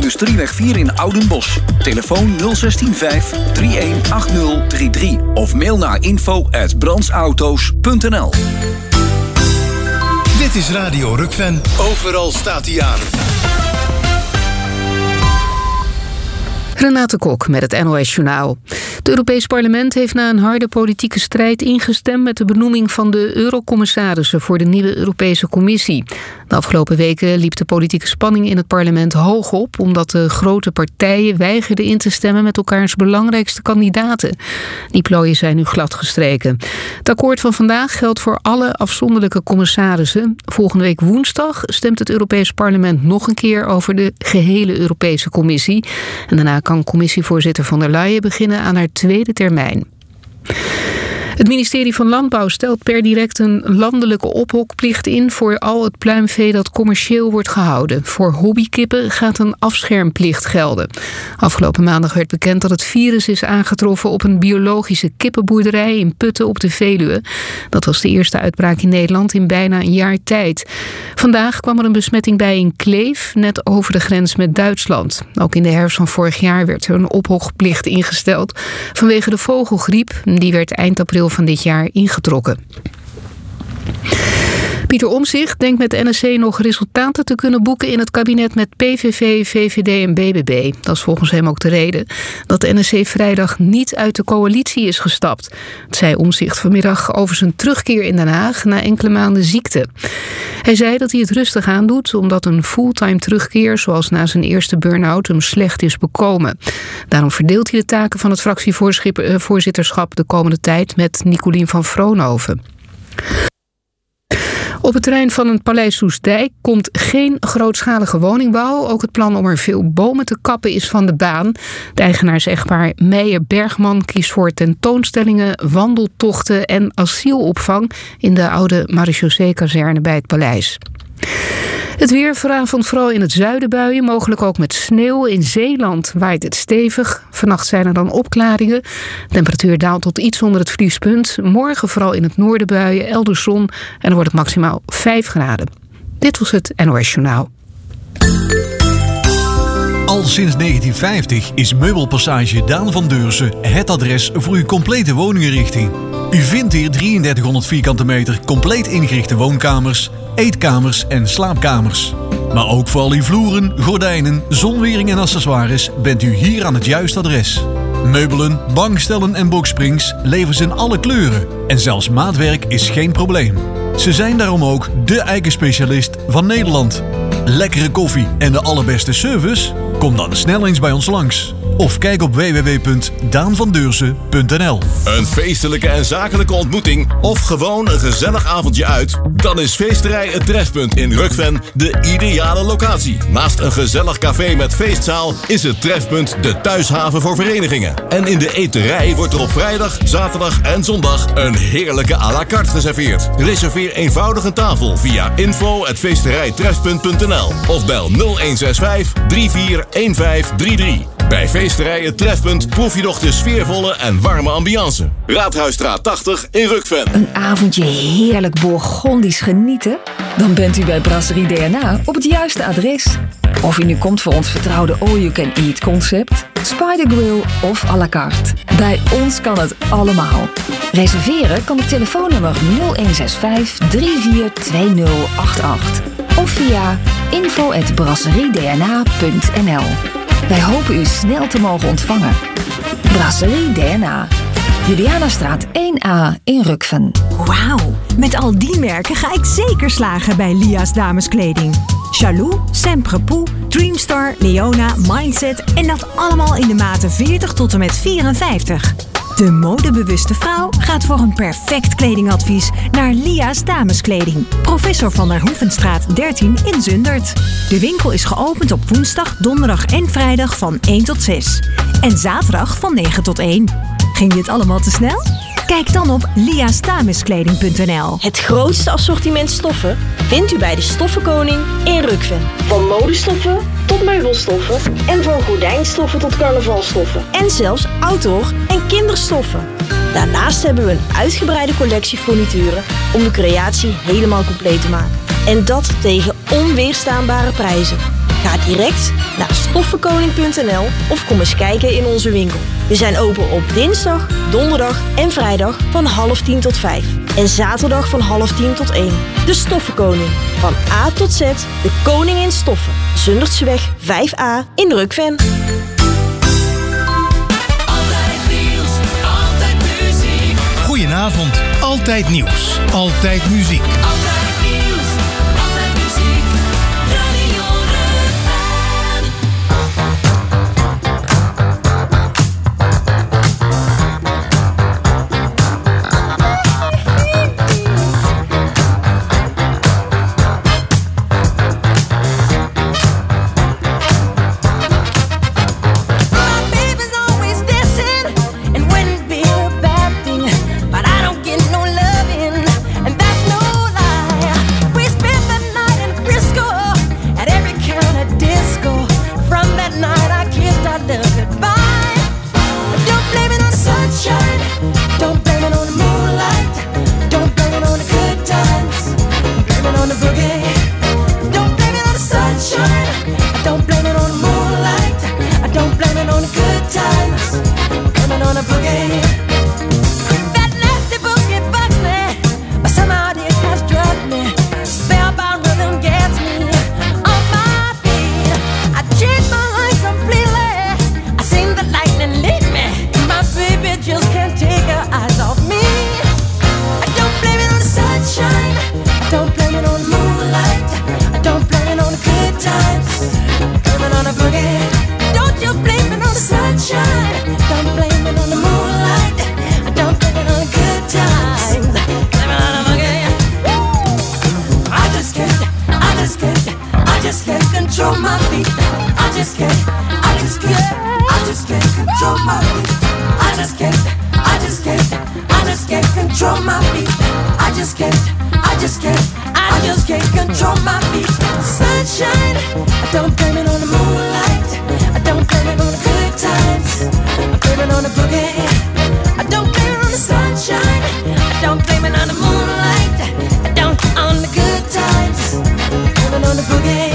Industrieweg 4 in Oudenbosch. Telefoon 016 318033 of mail naar info@brandsauto's.nl. Dit is Radio Rukven. Overal staat hij aan. Renate Kok met het NOS Journaal. Het Europees Parlement heeft na een harde politieke strijd ingestemd met de benoeming van de eurocommissarissen voor de nieuwe Europese Commissie. De afgelopen weken liep de politieke spanning in het parlement hoog op, omdat de grote partijen weigerden in te stemmen met elkaars belangrijkste kandidaten. Die plooien zijn nu gladgestreken. Het akkoord van vandaag geldt voor alle afzonderlijke commissarissen. Volgende week woensdag stemt het Europees Parlement nog een keer over de gehele Europese Commissie. En daarna kan commissievoorzitter von der Leyen beginnen aan haar tweede termijn. Het ministerie van Landbouw stelt per direct een landelijke ophokplicht in voor al het pluimvee dat commercieel wordt gehouden. Voor hobbykippen gaat een afschermplicht gelden. Afgelopen maandag werd bekend dat het virus is aangetroffen op een biologische kippenboerderij in Putten op de Veluwe. Dat was de eerste uitbraak in Nederland in bijna een jaar tijd. Vandaag kwam er een besmetting bij in Kleef, net over de grens met Duitsland. Ook in de herfst van vorig jaar werd er een ophokplicht ingesteld vanwege de vogelgriep. Die werd eind april van dit jaar ingetrokken. Pieter Omtzigt denkt met de NSC nog resultaten te kunnen boeken in het kabinet met PVV, VVD en BBB. Dat is volgens hem ook de reden dat de NSC vrijdag niet uit de coalitie is gestapt. Dat zei Omtzigt vanmiddag over zijn terugkeer in Den Haag na enkele maanden ziekte. Hij zei dat hij het rustig aandoet omdat een fulltime terugkeer, zoals na zijn eerste burn-out, hem slecht is bekomen. Daarom verdeelt hij de taken van het fractievoorzitterschap de komende tijd met Nicolien van Vroonhoven. Op het terrein van het Paleis Soestdijk komt geen grootschalige woningbouw. Ook het plan om er veel bomen te kappen is van de baan. De eigenaars-echtpaar Meijer-Bergman kiest voor tentoonstellingen, wandeltochten en asielopvang in de oude marechaussee-kazerne bij het paleis. Het weer, vanavond vooral in het zuiden buien, mogelijk ook met sneeuw. In Zeeland waait het stevig. Vannacht zijn er dan opklaringen. De temperatuur daalt tot iets onder het vriespunt. Morgen vooral in het noorden buien, elders zon. En dan wordt het maximaal 5 graden. Dit was het NOS Journaal. Al sinds 1950 is Meubelpassage Daan van Deursen het adres voor uw complete woninginrichting. U vindt hier 3300 vierkante meter compleet ingerichte woonkamers, eetkamers en slaapkamers. Maar ook voor al uw vloeren, gordijnen, zonwering en accessoires bent u hier aan het juiste adres. Meubelen, bankstellen en boxsprings leveren ze in alle kleuren. En zelfs maatwerk is geen probleem. Ze zijn daarom ook de eikenspecialist van Nederland. Lekkere koffie en de allerbeste service? Kom dan snel eens bij ons langs. Of kijk op www.daanvandeursen.nl. Een feestelijke en zakelijke ontmoeting of gewoon een gezellig avondje uit? Dan is Feesterij Het Trefpunt in Rukven de ideale locatie. Naast een gezellig café met feestzaal is het Trefpunt de thuishaven voor verenigingen. En in de eterij wordt er op vrijdag, zaterdag en zondag een heerlijke à la carte geserveerd. Reserveer eenvoudig een tafel via info@feesterijtrefpunt.nl of bel 0165 341533. Bij Feesterij Het Trefpunt proef je nog de sfeervolle en warme ambiance. Raadhuisstraat 80 in Rukven. Een avondje heerlijk Bourgondisch genieten? Dan bent u bij Brasserie DNA op het juiste adres. Of u nu komt voor ons vertrouwde all-you-can-eat concept, Spider Grill of à la carte. Bij ons kan het allemaal. Reserveren kan op telefoonnummer 0165 342088 of via info@brasseriedna.nl. Wij hopen u snel te mogen ontvangen. Brasserie DNA. Julianastraat 1A in Rukven. Wauw, met al die merken ga ik zeker slagen bij Lia's dameskleding. Chalou, Semprepoux, Dreamstar, Leona, Mindset en dat allemaal in de maten 40 tot en met 54. De modebewuste vrouw gaat voor een perfect kledingadvies naar Lia's dameskleding. Professor van der Hoevenstraat 13 in Zundert. De winkel is geopend op woensdag, donderdag en vrijdag van 1 tot 6. En zaterdag van 9 tot 1. Ging dit allemaal te snel? Kijk dan op liasdameskleding.nl. Het grootste assortiment stoffen vindt u bij de Stoffenkoning in Rukven. Van modestoffen tot meubelstoffen en van gordijnstoffen tot carnavalstoffen. En zelfs outdoor en kinderstoffen. Daarnaast hebben we een uitgebreide collectie furnituren om de creatie helemaal compleet te maken. En dat tegen onweerstaanbare prijzen. Ga direct naar stoffenkoning.nl of kom eens kijken in onze winkel. We zijn open op dinsdag, donderdag en vrijdag van 9:30 tot 5. En zaterdag van 9:30 tot 1. De Stoffenkoning. Van A tot Z, de koning in stoffen. Zundertseweg 5A in Rukven. Goedenavond, altijd nieuws, altijd muziek. Altijd nieuws, altijd muziek. Radio Rukven. My baby's always dancing and wouldn't be a bad thing, but I don't get no loving, and that's no lie. We spent the night in Frisco at every kind of disco. From that night I kissed our love goodbye. Don't blame it on the sunshine, don't blame it on the moonlight, don't blame it on the good times, blame it on the boogie. Don't blame it on the sunshine, don't blame it on the moonlight, I don't blame it on the good times, blame it on the boogie. That nasty boogie bugs me, but somehow it has drugged me. Spellbound rhythm gets me on my feet. I changed my life completely. I seen the lightning lead me. My baby just can't take her eyes off me. I don't blame it on the sunshine, I don't blame it on the moonlight, I don't blame it on the good times, blame it on the boogie. Don't you blame it on the sunshine, don't blame it on the moonlight, I don't blame it on the good times, blame it on the boogie. I just can't control my feet. I just can't control my feet. I just can't control my feet. I just can't control my feet. Sunshine, I don't blame it on the moonlight, I don't blame it on the good times, I blame it on the boogie. I don't blame it on the sunshine, I don't blame it on the moonlight, I don't on the good times, I blame it on the boogie.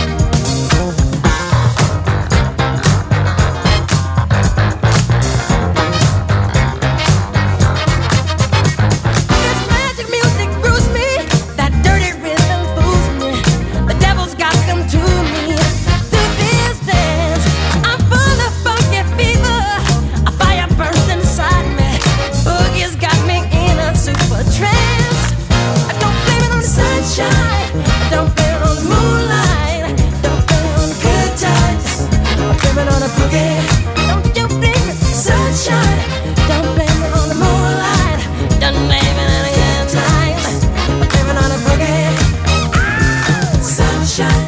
This magic music brews me, that dirty rhythm fools me. The devil's got come to me through this dance. I'm full of funky fever, a fire burns inside me. Boogie's got me in a super trance. I don't blame it on the sunshine, I don't blame it on the moonlight, don't blame it on the good times, I blame it on the boogie. Don't you blame it, sunshine, don't blame it on the moonlight, don't blame it on the good times, I blame it on the boogie. Sunshine,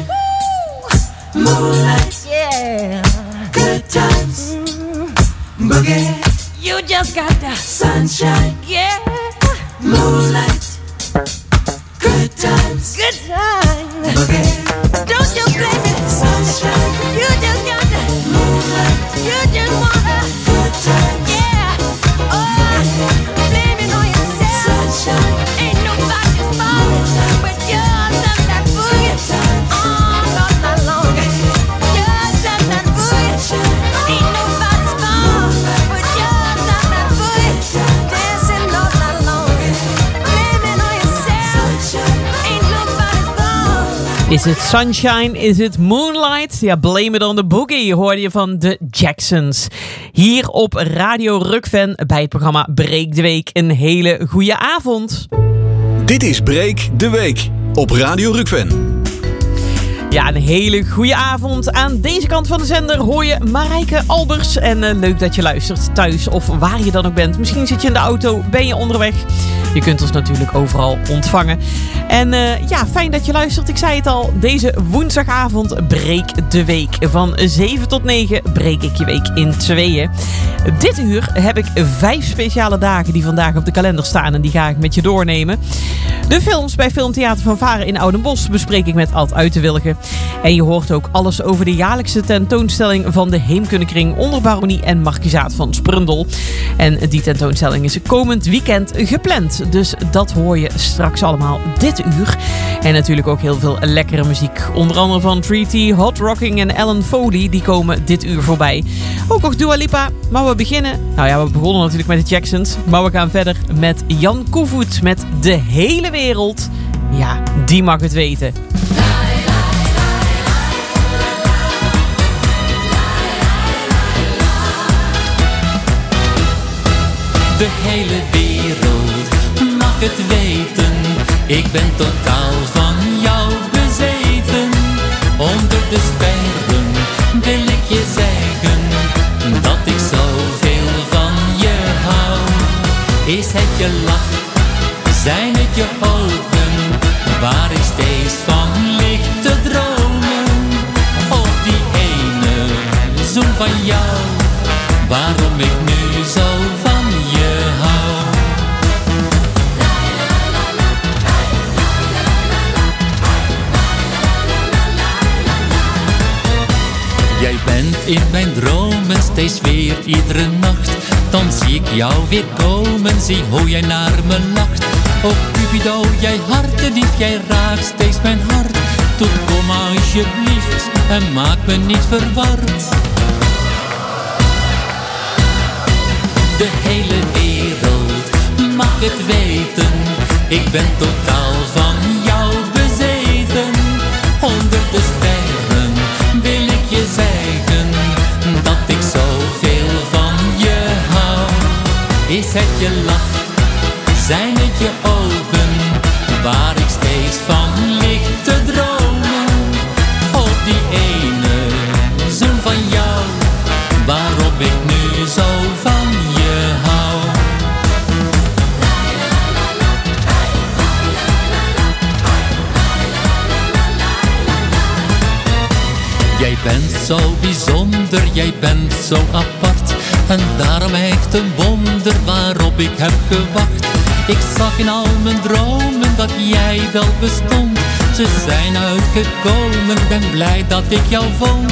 moonlight, yeah, good times, boogie. You just got the sunshine, yeah, moonlight, good times, boogie. Don't you blame it, sunshine. You just got the moonlight. You just want the good times, yeah. Oh, blame it on yourself, sunshine. Ain't nobody's fault but yours and that boogie. Oh, not that long. Yours and that boogie. Ain't nobody's fault but yours and that boogie. Dancing all night long. Blame it on yourself. Ain't nobody's fault. Is het Sunshine? Is het Moonlight? Ja, Blame It on the Boogie hoorde je van de Jacksons. Hier op Radio Rukven bij het programma Breek de Week. Een hele goede avond. Dit is Breek de Week op Radio Rukven. Ja, een hele goede avond. Aan deze kant van de zender hoor je Marijke Albers. En leuk dat je luistert thuis of waar je dan ook bent. Misschien zit je in de auto, ben je onderweg. Je kunt ons natuurlijk overal ontvangen. En ja, fijn dat je luistert. Ik zei het al, deze woensdagavond breek de week. Van 7 tot 9 breek ik je week in tweeën. Dit uur heb ik 5 speciale dagen die vandaag op de kalender staan. En die ga ik met je doornemen. De films bij Filmtheater van Varen in Oudenbosch bespreek ik met Alt Uitenwilgen. En je hoort ook alles over de jaarlijkse tentoonstelling van de Heemkundekring onder baronie en markizaat van Sprundel. En die tentoonstelling is komend weekend gepland. Dus dat hoor je straks allemaal dit uur. En natuurlijk ook heel veel lekkere muziek. Onder andere van 3T, Hot Rocking en Alan Foley. Die komen dit uur voorbij. Ook nog Dua Lipa. Maar we beginnen... we begonnen natuurlijk met de Jacksons. Maar we gaan verder met Jan Koevoet. Met De Hele Wereld. Ja, die mag het weten. De hele wereld mag het weten. Ik ben totaal van jou bezeten. Onder de sterren wil ik je zeggen dat ik zoveel van je hou. Is het je lach, zijn het je ogen, waar ik steeds van lig te dromen. Of die ene zoen van jou, waarom ik nu zo van je hou. Jij bent in mijn dromen steeds weer iedere nacht. Dan zie ik jou weer komen, zie hoe jij naar me lacht. Oh Cupido, jij hartedief, jij raakt steeds mijn hart. Toe kom alsjeblieft en maak me niet verward. De hele wereld mag het weten. Ik ben totaal van jou bezeten. Onder de sterren wil ik je zeggen dat ik zoveel van je hou. Is het je lach, zijn het je ogen, waar ik steeds van lig te dromen. Op die ene zoen van jou, waarom ik nu zo van je hou. Jij bent zo bijzonder, jij bent zo apart. En daarom echt een wonder waarop ik heb gewacht. Ik zag in al mijn dromen dat jij wel bestond. Ze zijn uitgekomen, ben blij dat ik jou vond.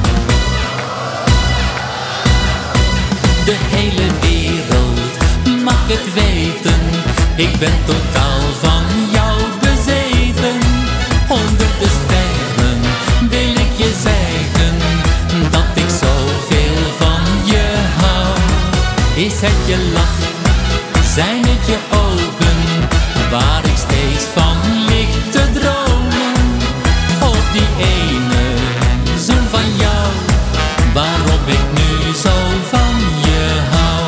De hele wereld mag het weten. Ik ben totaal van jou bezeten. Onder de sterren wil ik je zeggen dat ik zoveel van je hou. Is het je lach, zijn het je ogen, waar ik steeds van lig te dromen. Op die ene zoen van jou, waarom ik nu zo van je hou.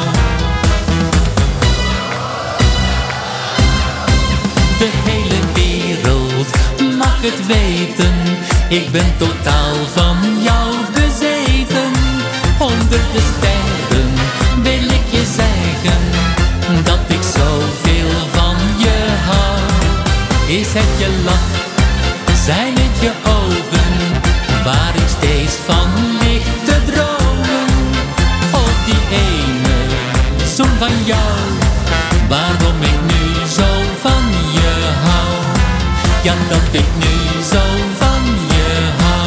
De hele wereld mag het weten. Ik ben totaal van jou bezeten. Onder de sterren wil ik je zeggen dat ik zoveel van je hou. Is het je lach, zijn het je ogen, waar ik steeds van lig te dromen. Op die ene zoen van jou, waarom ik nu zo van je hou. Ja, dat ik nu zo van je hou.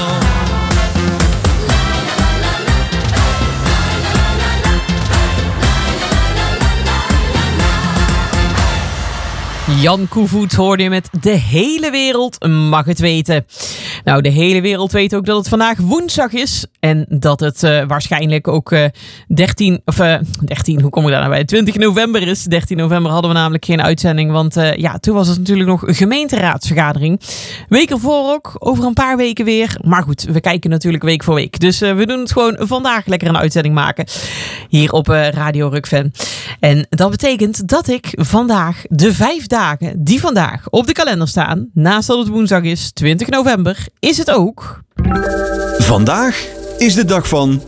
Jan Koevoet hoorde je met De Hele Wereld mag het weten. Nou, de hele wereld weet ook dat het vandaag woensdag is. En dat het waarschijnlijk ook 20 november is. 13 november hadden we namelijk geen uitzending. Want toen was het natuurlijk nog een gemeenteraadsvergadering. Week ervoor ook, over een paar weken weer. Maar goed, we kijken natuurlijk week voor week. Dus we doen het gewoon vandaag lekker een uitzending maken. Hier op Radio Rukven. En dat betekent dat ik vandaag de 5 dagen die vandaag op de kalender staan. Naast dat het woensdag is, 20 november, is het ook... Vandaag is de dag van...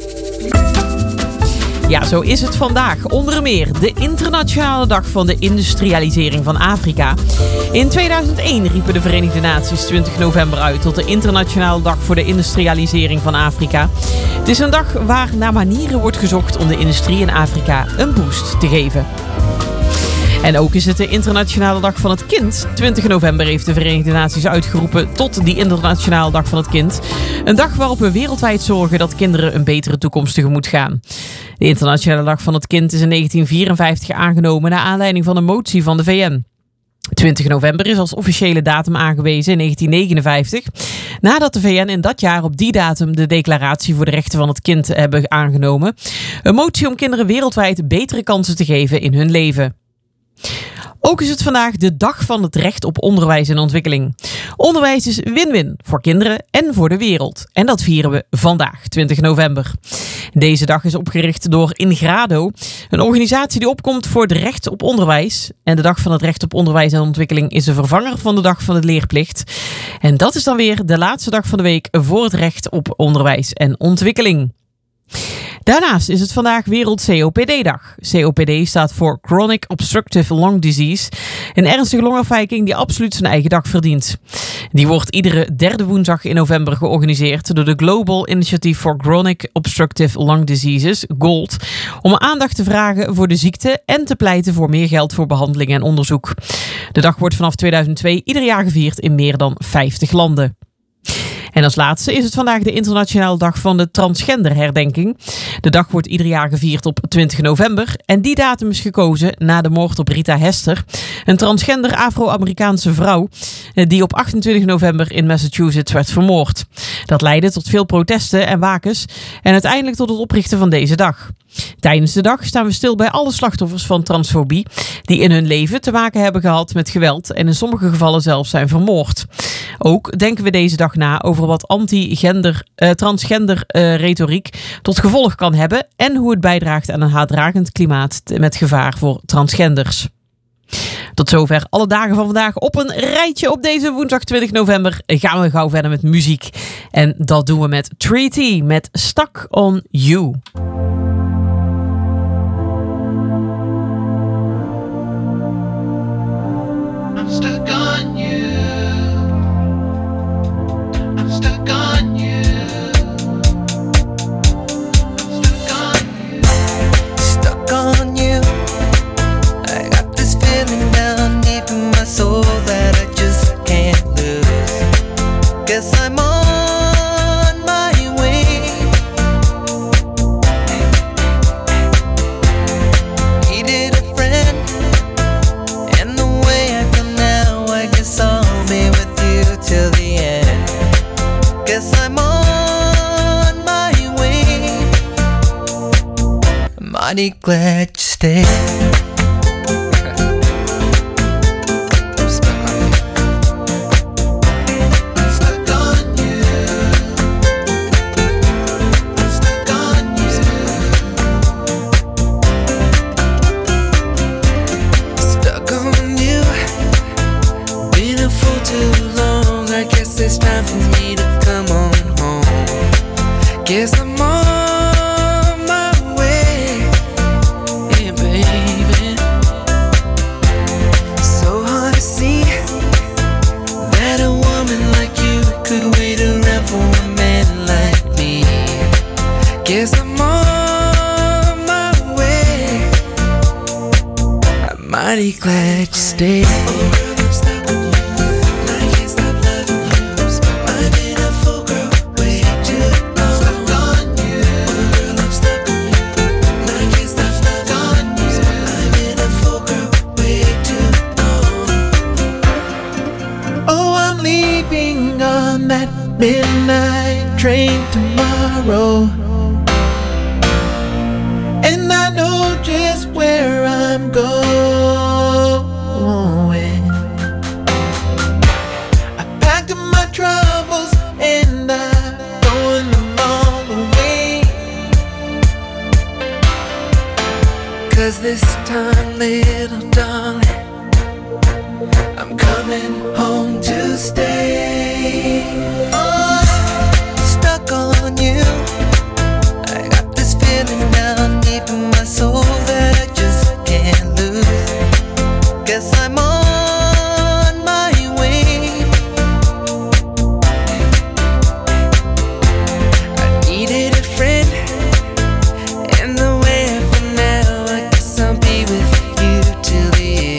Ja, zo is het vandaag. Onder meer de internationale dag van de industrialisering van Afrika. In 2001 riepen de Verenigde Naties 20 november uit tot de internationale dag voor de industrialisering van Afrika. Het is een dag waar naar manieren wordt gezocht om de industrie in Afrika een boost te geven. En ook is het de Internationale Dag van het Kind. 20 november heeft de Verenigde Naties uitgeroepen tot die Internationale Dag van het Kind. Een dag waarop we wereldwijd zorgen dat kinderen een betere toekomst tegemoet gaan. De Internationale Dag van het Kind is in 1954 aangenomen naar aanleiding van een motie van de VN. 20 november is als officiële datum aangewezen in 1959, nadat de VN in dat jaar op die datum de Declaratie voor de Rechten van het Kind hebben aangenomen. Een motie om kinderen wereldwijd betere kansen te geven in hun leven. Ook is het vandaag de dag van het recht op onderwijs en ontwikkeling. Onderwijs is win-win voor kinderen en voor de wereld. En dat vieren we vandaag, 20 november. Deze dag is opgericht door Ingrado, een organisatie die opkomt voor het recht op onderwijs. En de dag van het recht op onderwijs en ontwikkeling is de vervanger van de dag van de leerplicht. En dat is dan weer de laatste dag van de week voor het recht op onderwijs en ontwikkeling. Daarnaast is het vandaag Wereld COPD-dag. COPD staat voor Chronic Obstructive Lung Disease, een ernstige longafwijking die absoluut zijn eigen dag verdient. Die wordt iedere derde woensdag in november georganiseerd door de Global Initiative for Chronic Obstructive Lung Diseases, GOLD, om aandacht te vragen voor de ziekte en te pleiten voor meer geld voor behandeling en onderzoek. De dag wordt vanaf 2002 ieder jaar gevierd in meer dan 50 landen. En als laatste is het vandaag de Internationale Dag van de Transgenderherdenking. De dag wordt ieder jaar gevierd op 20 november. En die datum is gekozen na de moord op Rita Hester, een transgender Afro-Amerikaanse vrouw die op 28 november in Massachusetts werd vermoord. Dat leidde tot veel protesten en wakens en uiteindelijk tot het oprichten van deze dag. Tijdens de dag staan we stil bij alle slachtoffers van transfobie die in hun leven te maken hebben gehad met geweld en in sommige gevallen zelfs zijn vermoord. Ook denken we deze dag na over wat transgender retoriek tot gevolg kan hebben en hoe het bijdraagt aan een haatdragend klimaat met gevaar voor transgenders. Tot zover alle dagen van vandaag op een rijtje. Op deze woensdag 20 november gaan we gauw verder met muziek. En dat doen we met Treaty met Stuck on You. I'm stuck on you. I'm stuck on you. Stuck on you. I got this feeling down deep in my soul that I just can't lose. Guess I'm on my way. Needed a friend, and the way I feel now, I guess I'll be with you till the end. Guess I'm on my way. I'm mighty glad you stayed. It's time for me to come on home. Guess I'm on my way, yeah, baby. So hard to see that a woman like you could wait around for a man like me. Guess I'm on my way. I'm mighty glad you stayed. Midnight train tomorrow, and I know just where I'm going. I packed up my troubles and I'm throwing them all away. 'Cause this time, little darling, I'm coming home to stay. Stuck on you. I got this feeling down deep in my soul that I just can't lose. Guess I'm on my way. I needed a friend, and the way I feel now, I guess I'll be with you till the end.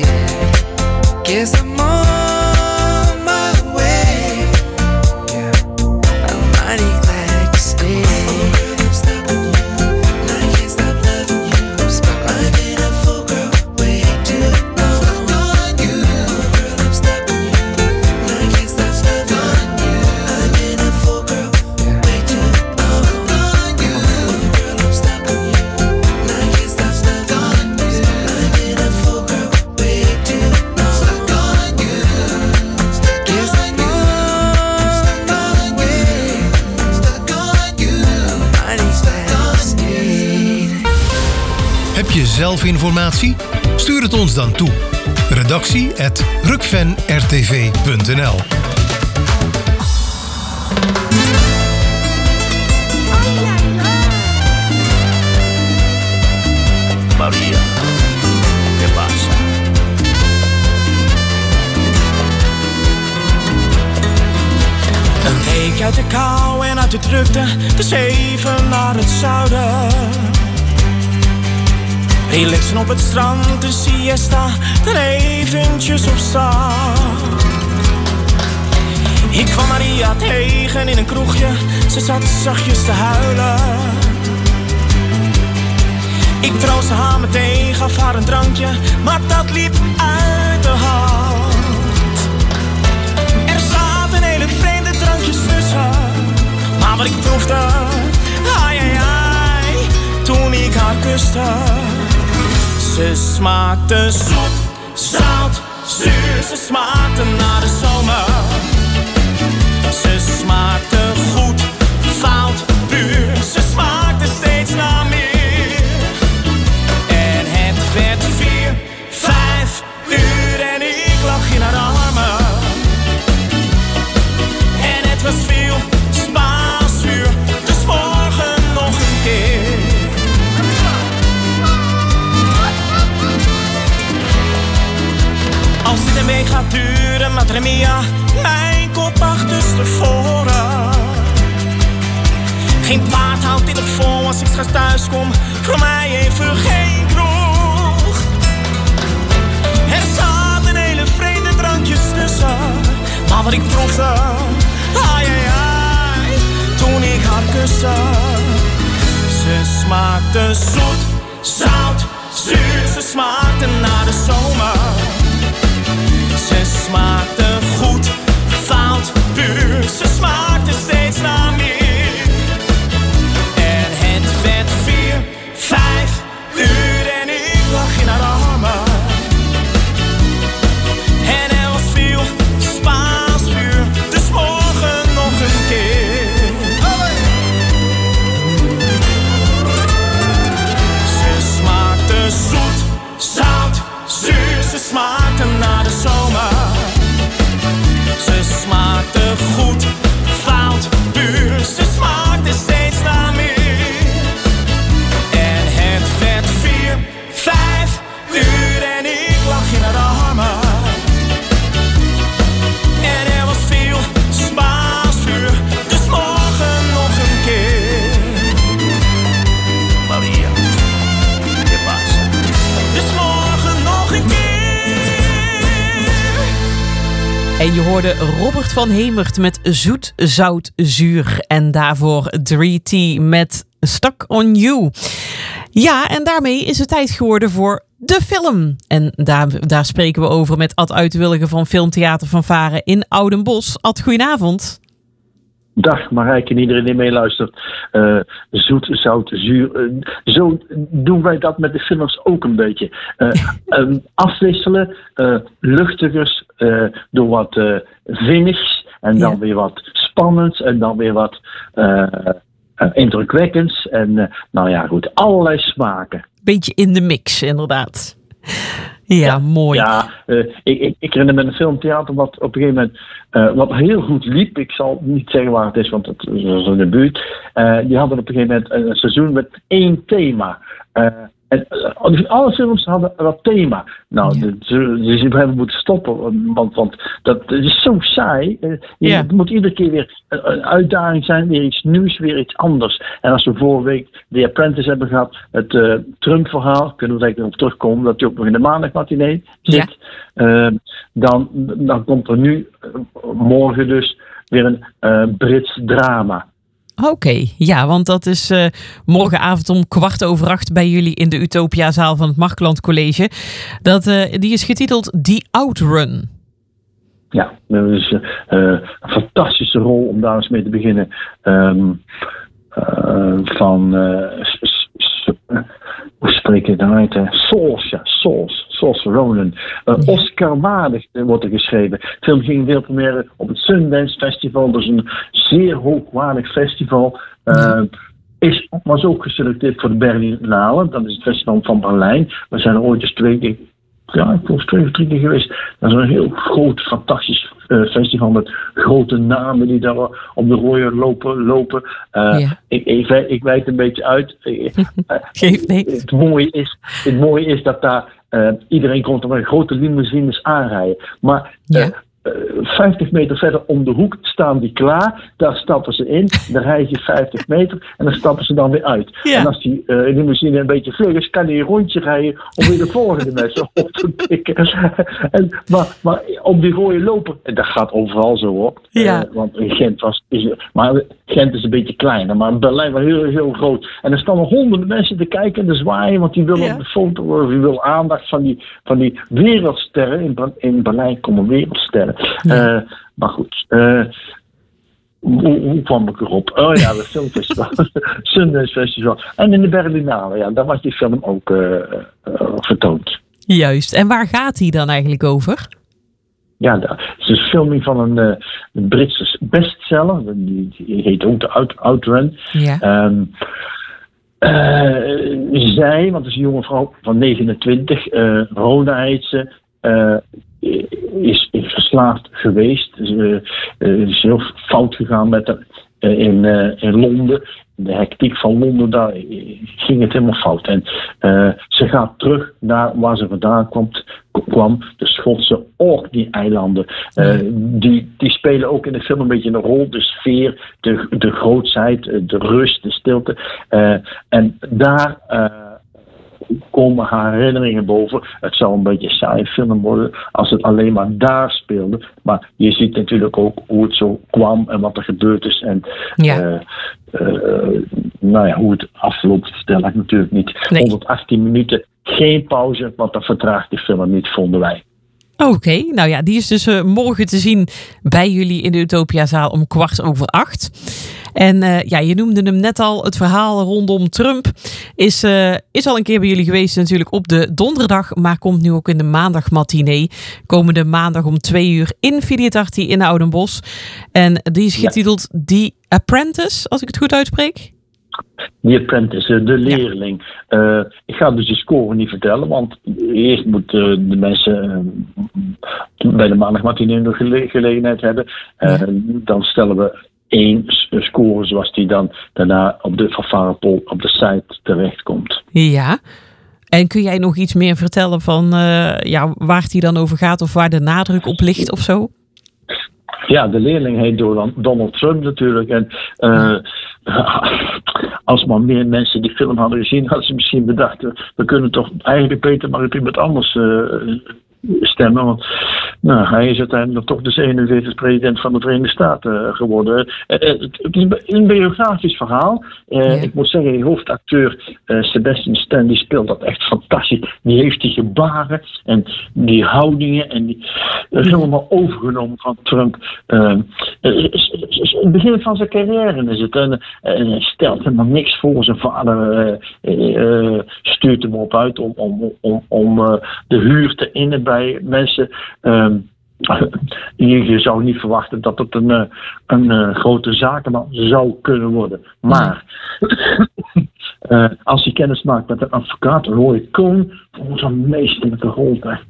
Heb je zelf informatie? Stuur het ons dan toe. Redactie@rukfenrtv.nl. Maria, ¿qué pasa? Een week uit de kou en uit de drukte, dus even naar het zuiden. Relaxen op het strand, de siesta, dan eventjes op stap. Ik kwam Maria tegen in een kroegje, ze zat zachtjes te huilen. Ik troostte haar meteen, gaf haar een drankje, maar dat liep uit de hand. Er zaten hele vreemde drankjes tussen, maar wat ik proefde, ai ai ai, toen ik haar kuste. Ze smaakte zoet, zout, zuur, ze smaakte naar de zomer. Ze smaakte goed, fout, puur, ze smaakte steeds naar meer. En het werd 4, 5 uur en ik lag in haar armen. En het was veel Spaans vuur, dus morgen nog een keer. Als dit een week gaat duren, Madre Mia, mijn kop achterstevoren. Geen paard houdt dit op vol als ik straks thuis kom, voor mij even geen kroeg. Er zaten hele vreemde drankjes tussen, maar wat ik proefde, ai ai ai, toen ik haar kuste. Ze smaakte zoet, zout, zuur, ze smaakte naar de zomer. Ze smaakte goed, fout, puur, ze smaakte steeds naar meer. En het werd 4, 5 uur en ik lag in haar armen. En er was veel Spaans vuur, dus morgen nog een keer. Ze smaakte zoet, zout, zuur, ze smaakte naar de zomer. Ze smaakte goed, fout, puur, ze smaakte steeds naar meer. En het werd 4, 5 uur en ik lag in haar armen. En er was veel Spaans vuur, dus morgen nog een keer. Maria, ¿qué pasa? Dus morgen nog een keer. En je hoorde Robert van Hemert met Zoet, Zout, Zuur. En daarvoor 3T met Stuck on You. Ja, en daarmee is het tijd geworden voor de film. En daar spreken we over met Ad Uitwilligen van Filmtheater Fanfare in Oudenbosch. Ad, goedenavond. Dag Marijke en iedereen die meeluistert. Zoet, zout, zuur. Zo doen wij dat met de films ook een beetje. Afwisselen, luchtigers, door wat vinnigs en dan weer wat spannends en dan weer wat indrukwekkends. En nou ja, goed, allerlei smaken. Beetje in de mix, inderdaad. Ja, mooi. Ja, ik herinner me een filmtheater wat op een gegeven moment wat heel goed liep. Ik zal niet zeggen waar het is, want het is in de buurt. Die hadden op een gegeven moment een seizoen met 1 thema. En alle films hadden dat thema. Nou, dus we hebben moeten stoppen, want dat is zo saai. Het moet iedere keer weer een uitdaging zijn, weer iets nieuws, weer iets anders. En als we vorige week The Apprentice hebben gehad, het Trump-verhaal, kunnen we er op terugkomen, dat hij ook nog in de maandagmatinee zit. Ja. Dan komt er nu, morgen dus, weer een Brits drama. Oké, ja, want dat is morgenavond om 7:15 bij jullie in de Utopia-zaal van het Markland College. Die is getiteld The Outrun. Ja, dat is een fantastische rol om daar eens mee te beginnen. Hoe spreek je het uit? Saoirse Ronan. Oscar-waardig wordt er geschreven. De film ging veel première op het Sundance Festival. Dat is een zeer hoogwaardig festival. Was ook geselecteerd voor de Berlinale. Dat is het festival van Berlijn. We zijn er ooit eens 2 keer... Ja, ik was 2 of 3 keer geweest. Dat is een heel groot, fantastisch festival met grote namen die daar op de rooien lopen. Ik wijd een beetje uit. Geeft niks. Het mooie is dat daar iedereen komt er met grote limousines aanrijden. Maar 50 meter verder om de hoek staan die klaar. Daar stappen ze in. Dan rijden ze 50 meter en dan stappen ze dan weer uit. Ja. En als die limousine een beetje vlug is, kan hij een rondje rijden om weer de volgende mensen op te pikken. Maar op die rode loper, en dat gaat overal zo op. Want Gent Gent is een beetje kleiner, maar Berlijn was heel, heel groot. En er staan nog honderden mensen te kijken en te zwaaien, want die willen op de foto, of die willen aandacht van die wereldsterren. In Berlijn komen wereldsterren. Maar goed, hoe kwam ik erop? Oh ja, de filmfestival. Sundance Festival. En in de Berlinale, daar was die film ook vertoond. Juist. En waar gaat die dan eigenlijk over? Ja, het is een filming van een Britse bestseller. Die heet ook de Outrun. Ja. Zij, want het is een jonge vrouw van 29, Rona heet ze, is verslaafd geweest. Ze is heel fout gegaan met haar in Londen. De hectiek van Londen, daar ging het helemaal fout. En ze gaat terug naar waar ze vandaan kwam, de Schotse Orkney-eilanden. Die spelen ook in de film een beetje een rol. De sfeer, de grootsheid, de rust, de stilte. En daar komen haar herinneringen boven. Het zou een beetje een saaie film worden als het alleen maar daar speelde. Maar je ziet natuurlijk ook hoe het zo kwam en wat er gebeurd is. En hoe het afloopt, vertel ik natuurlijk niet. Nee. 118 minuten, geen pauze, want dat verdraagt de film niet, vonden wij. Oké, nou ja, die is dus morgen te zien bij jullie in de Utopiazaal om 7:15. En je noemde hem net al, het verhaal rondom Trump is al een keer bij jullie geweest natuurlijk op de donderdag, maar komt nu ook in de maandagmatinee. Komende maandag om 2:00 in Filiatarti in Oudenbosch. En die is getiteld The Apprentice, als ik het goed uitspreek. The Apprentice, de leerling. Ik ga dus de score niet vertellen, want eerst moeten de mensen bij de maandagmatinee nog gelegenheid hebben. Dan stellen we 1 score zoals die dan daarna op de fanfarepol op de site terechtkomt. Ja. En kun jij nog iets meer vertellen van waar die dan over gaat of waar de nadruk op ligt of zo? Ja, de leerling heet door Donald Trump natuurlijk. En als maar meer mensen die film hadden gezien, hadden ze misschien bedacht, we kunnen toch eigenlijk beter maar op iemand anders stemmen. Want hij is uiteindelijk toch de 47e president van de Verenigde Staten geworden. Het is een biografisch verhaal. Ik moet zeggen, die hoofdacteur Sebastian Stan, die speelt dat echt fantastisch. Die heeft die gebaren en die houdingen en die helemaal overgenomen van Trump. Het begin van zijn carrière is het. En hij stelt helemaal niks voor. Zijn vader stuurt hem op uit om de huur te innen bij mensen. Je zou niet verwachten dat het een grote zakenman zou kunnen worden. Maar als hij kennis maakt met een advocaat, Roy Cohn, voor zo'n meesterlijke rol krijgt.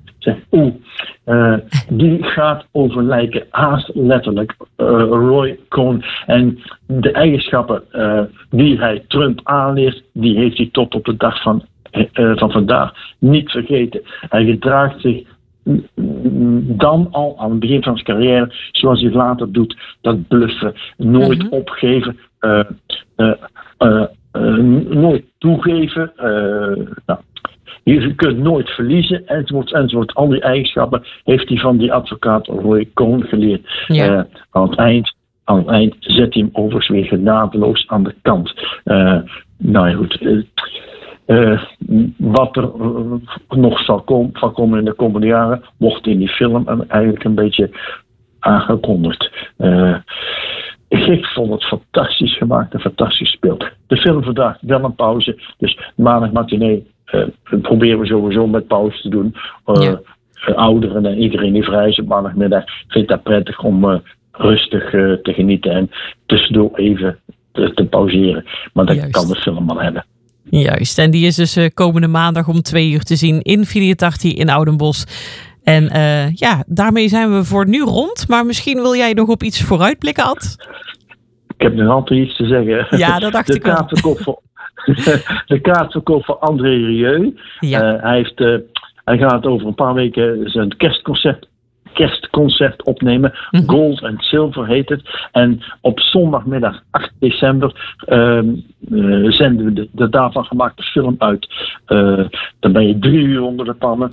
Die gaat over lijken, haast letterlijk, Roy Cohn. En de eigenschappen die hij Trump aanleert, die heeft hij tot op de dag van vandaag niet vergeten. Hij gedraagt zich dan al aan het begin van zijn carrière zoals hij het later doet. Dat bluffen, nooit opgeven, nooit toegeven. Je kunt nooit verliezen, enzovoort. Al die eigenschappen heeft hij van die advocaat Roy Cohn geleerd. Ja. Aan het eind zet hij hem overigens weer genadeloos aan de kant. Wat er nog zal komen in de komende jaren, wordt in die film eigenlijk een beetje aangekondigd. Ik vond het fantastisch gemaakt en fantastisch gespeeld. De film vandaag wel een pauze, dus maandag matinee proberen we sowieso met pauze te doen. Ouderen en iedereen die vrij is op maandagmiddag vindt dat prettig om rustig te genieten en tussendoor even te pauzeren. Maar dat Juist. kan de film wel hebben. Juist, en die is dus komende maandag om 2 uur te zien in Filiatachti in Oudenbosch. En daarmee zijn we voor nu rond. Maar misschien wil jij nog op iets vooruitblikken, Ad? Ik heb nog altijd iets te zeggen. Ja, dat dacht ik wel. De kaartverkoop voor André Rieu. Ja. Hij gaat over een paar weken zijn kerstconcert opnemen. Gold and Silver heet het. En op zondagmiddag 8 december zenden we de daarvan gemaakte film uit. Dan ben je 3 uur onder de pannen.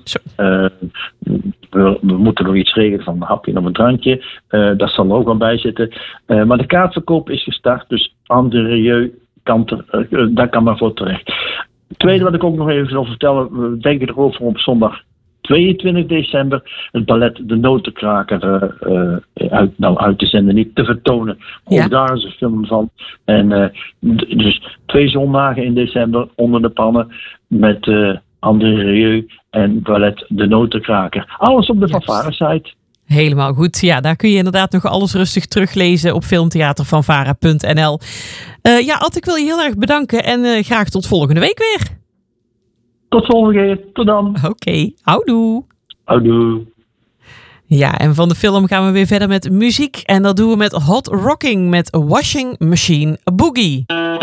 We moeten nog iets regelen van een hapje of een drankje. Dat zal er ook wel bij zitten. Maar de kaartverkoop is gestart. Dus André Rieu daar kan men voor terecht. Het tweede wat ik ook nog even wil vertellen. We denken erover op zondag 22 december het ballet De Notenkraker uit te zenden, niet te vertonen. Ook daar is een film van. En dus 2 zondagen in december onder de pannen met André Rieu en ballet De Notenkraker. Alles op de Fanfare-site. Helemaal goed. Ja, daar kun je inderdaad nog alles rustig teruglezen op filmtheatervanvara.nl. Ad, ik wil je heel erg bedanken en graag tot volgende week weer. Tot volgende keer. Tot dan. Oké. Houdoe. Houdoe. Ja, en van de film gaan we weer verder met muziek. En dat doen we met Hot Rocking met Washing Machine Boogie.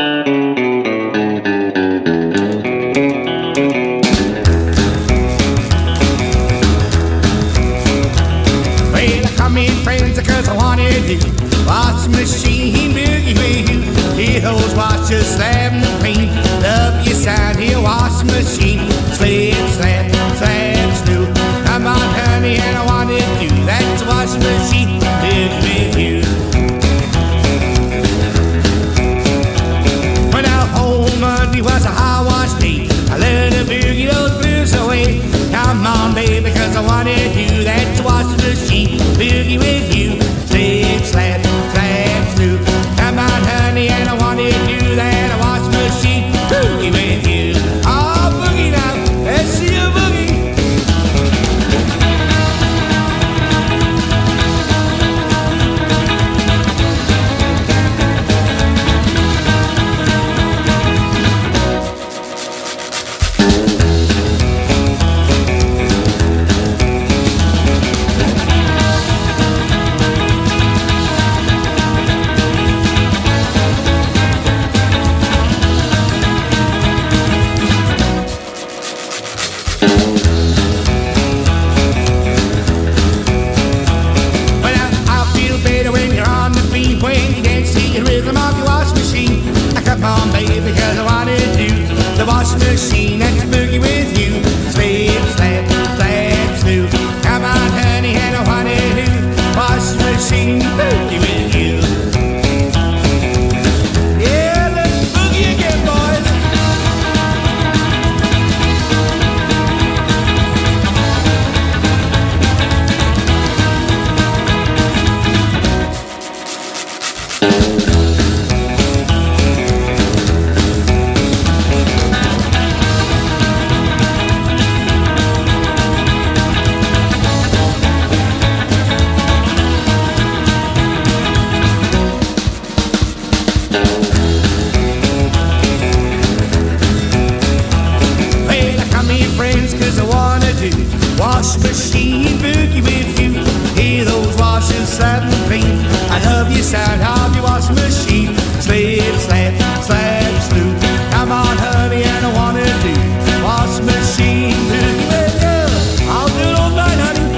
Well, come in, friends, because I wanted you. Watch machine boogie with you. Hear those watches slapping the paint. Love your sound, hear wash machine. Slip, slap, slap, snoop. Come on, honey, and I wanted you. That's a wash machine boogie with you. When our whole Monday was a high wash day, I learned to boogie those blues away. Come on, baby, because I wanted you. That's a wash machine boogie with you. Slip, slap, slap, snoop. Come on, honey, and I wanted you. That a wash machine boogie with you. Oh, boogie now, let's see a boogie. Machine that's boogie with you. Slip, slap, slap, snoop. Come on, honey, and I wanted to wash machine boogie with you. Yeah, let's boogie again, boys. Wash machine boogie with you. Hear those washers slapping clean. I love your sound of your washing machine. Slip, slap, slap, snoop. Come on, honey, and I wanna do wash machine boogie with you. I'll do it all night, honey.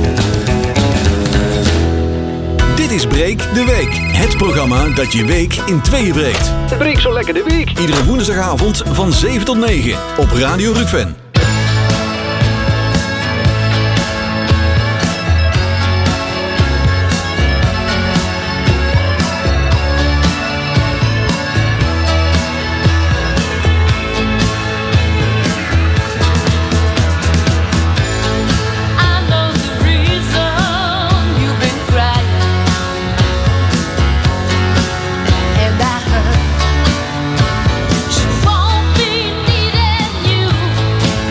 Dit is Breek de Week. Het programma dat je week in tweeën breekt. Breek zo lekker de week. Iedere woensdagavond van 7 tot 9 op Radio Rukven. Won't be needing you.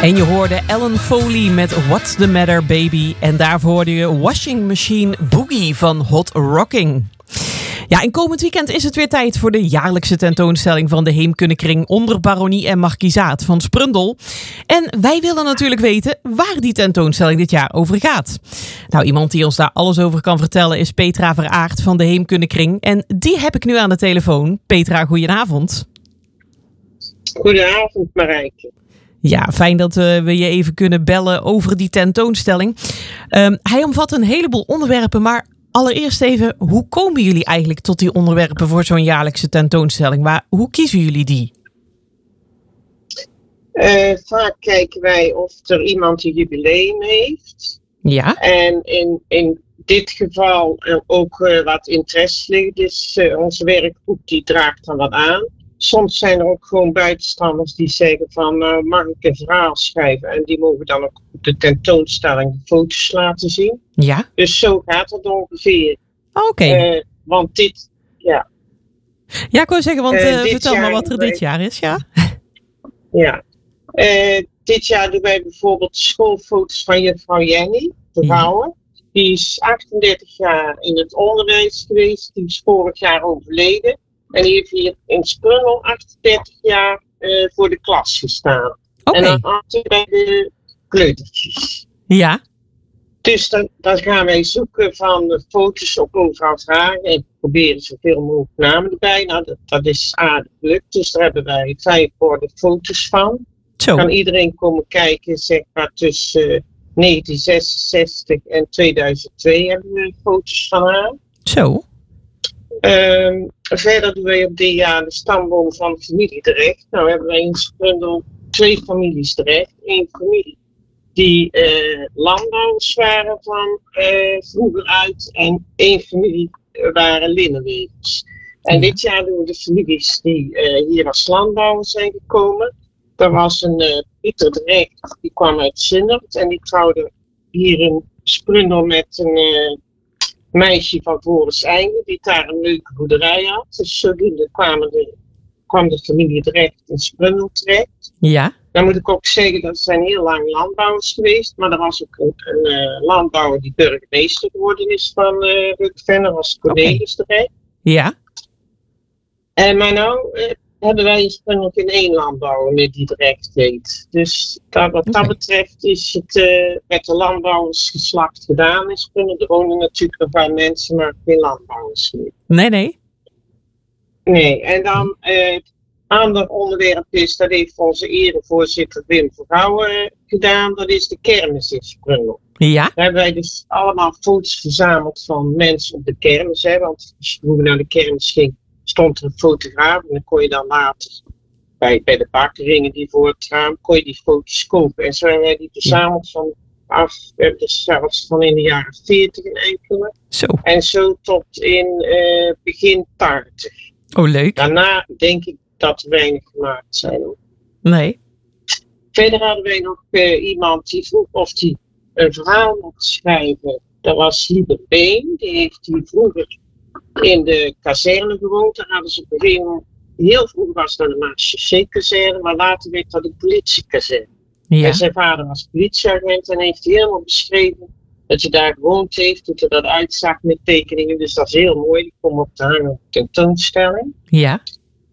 En je hoorde Ellen Foley met What's the Matter Baby. En daarvoor hoorde je Washing Machine Boogie van Hot Rocking. Ja, en komend weekend is het weer tijd voor de jaarlijkse tentoonstelling van de Heemkundekring onder baronie en markiezaat van Sprundel. En wij willen natuurlijk weten waar die tentoonstelling dit jaar over gaat. Nou, iemand die ons daar alles over kan vertellen is Petra Veraert van de Heemkundekring. En die heb ik nu aan de telefoon. Petra, goedenavond. Goedenavond, Marijke. Ja, fijn dat we je even kunnen bellen over die tentoonstelling. Hij omvat een heleboel onderwerpen, maar allereerst even, hoe komen jullie eigenlijk tot die onderwerpen voor zo'n jaarlijkse tentoonstelling? Hoe kiezen jullie die? Vaak kijken wij of er iemand een jubileum heeft. Ja. En in dit geval ook wat interesse ligt. Dus onze werkgroep die draagt dan wat aan. Soms zijn er ook gewoon buitenstanders die zeggen van mag ik een verhaal schrijven? En die mogen dan ook op de tentoonstelling de foto's laten zien. Ja. Dus zo gaat het ongeveer. Oké. Want dit, ja. Ja, ik wou zeggen, want vertel maar wat er wij- dit jaar is, ja? Ja. Dit jaar doen wij bijvoorbeeld schoolfoto's van juffrouw Jenny, de vrouwen. Die is 38 jaar in het onderwijs geweest. Die is vorig jaar overleden. En die heeft hier in Sprundel 38 jaar voor de klas gestaan. Oké. En dan altijd bij de kleutertjes. Ja. Dus dan gaan wij zoeken van de foto's ook overal vragen. En proberen zoveel mogelijk namen erbij. Nou, dat is aardig gelukt. Dus daar hebben wij 5 borden foto's van. Zo. Kan iedereen komen kijken, zeg maar tussen 1966 en 2002 hebben we foto's van haar. Zo. Verder doen wij op dit jaar de stamboom van familie Drecht. Nou hebben wij in Sprundel 2 families Drecht. 1 familie die landbouwers waren van vroeger uit. En 1 familie waren linnenwevers. En dit jaar doen we de families die hier als landbouwers zijn gekomen. Er was een Pieter Drecht, die kwam uit Zindert. En die trouwde hier in Sprundel met een meisje van Vorenseinde, die daar een leuke boerderij had. Dus zodoende kwam de familie Drecht in Sprundel terecht. Ja. Dan moet ik ook zeggen, dat zijn heel lang landbouwers geweest. Maar er was ook een landbouwer die burgemeester geworden is van Rukven. Dat was Cornelis Drecht. Ja. Maar nou hebben wij in Sprundel geen 1 landbouwer meer die Drecht heet. Dus wat dat betreft is het met de landbouwersgeslacht gedaan in Sprundel. Er wonen natuurlijk een paar mensen, maar geen landbouwers meer. Nee. Nee, en dan het ander onderwerp is, dat heeft onze erevoorzitter Wim Vergouwen gedaan. Dat is de kermis in Sprundel. Ja. Daar hebben wij dus allemaal foto's verzameld van mensen op de kermis. Hè, want als je vroeger naar de kermis ging, stond er een fotograaf. En dan kon je dan later bij de bakkeringen die voor het raam, kon je die foto's kopen. En zo hebben wij die verzameld we hebben dus zelfs van in de jaren 40 een enkele. Zo. En zo tot in begin 80. Oh, leuk. Daarna denk ik dat er weinig gemaakt zijn. Hoor. Nee. Verder hadden wij nog iemand die vroeg of hij een verhaal mocht schrijven. Dat was Liebe Been. Die heeft hier vroeger in de kazerne gewoond. Daar hadden ze op een gegeven moment, heel vroeger was dat een marechaussee-kazerne, maar later werd dat een politiekazerne. Ja. En zijn vader was politieagent en heeft helemaal beschreven dat hij daar gewoond heeft, hoe er dat uitzag met tekeningen. Dus dat is heel mooi. Die komen op te hangen op tentoonstelling. Ja.